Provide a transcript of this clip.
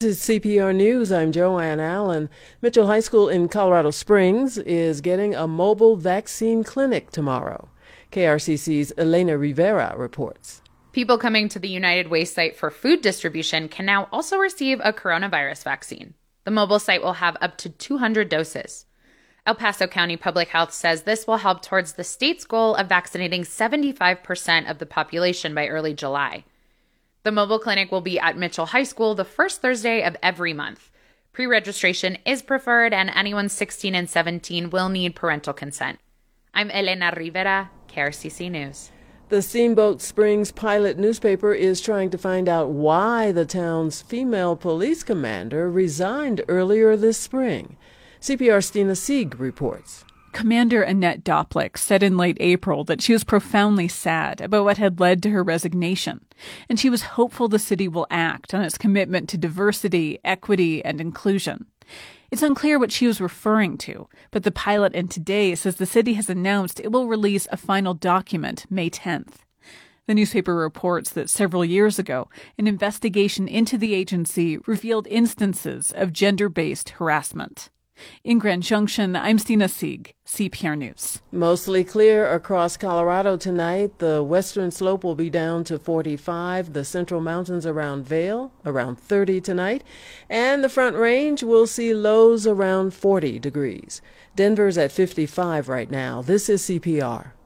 This is CPR News. I'm Joanne Allen. Mitchell High School in Colorado Springs is getting a mobile vaccine clinic tomorrow. KRCC's Elena Rivera reports. People coming to the United Way site for food distribution can now also receive a coronavirus vaccine. The mobile site will have up to 200 doses. El Paso County Public Health says this will help towards the state's goal of vaccinating 75% of the population by early July. The mobile clinic will be at Mitchell High School the first Thursday of every month. Pre-registration is preferred, and anyone 16 and 17 will need parental consent. I'm Elena Rivera, KRCC News. The Steamboat Springs Pilot newspaper is trying to find out why the town's female police commander resigned earlier this spring. CPR's Stina Sieg reports. Commander Annette Doplick said in late April that she was profoundly sad about what had led to her resignation, and she was hopeful the city will act on its commitment to diversity, equity, and inclusion. It's unclear what she was referring to, but the Pilot in Today says the city has announced it will release a final document May 10th. The newspaper reports that several years ago, an investigation into the agency revealed instances of gender-based harassment. In Grand Junction, I'm Stina Sieg, CPR News. Mostly clear across Colorado tonight. The western slope will be down to 45. The central mountains around Vail, around 30 tonight. And the Front Range will see lows around 40 degrees. Denver's at 55 right now. This is CPR.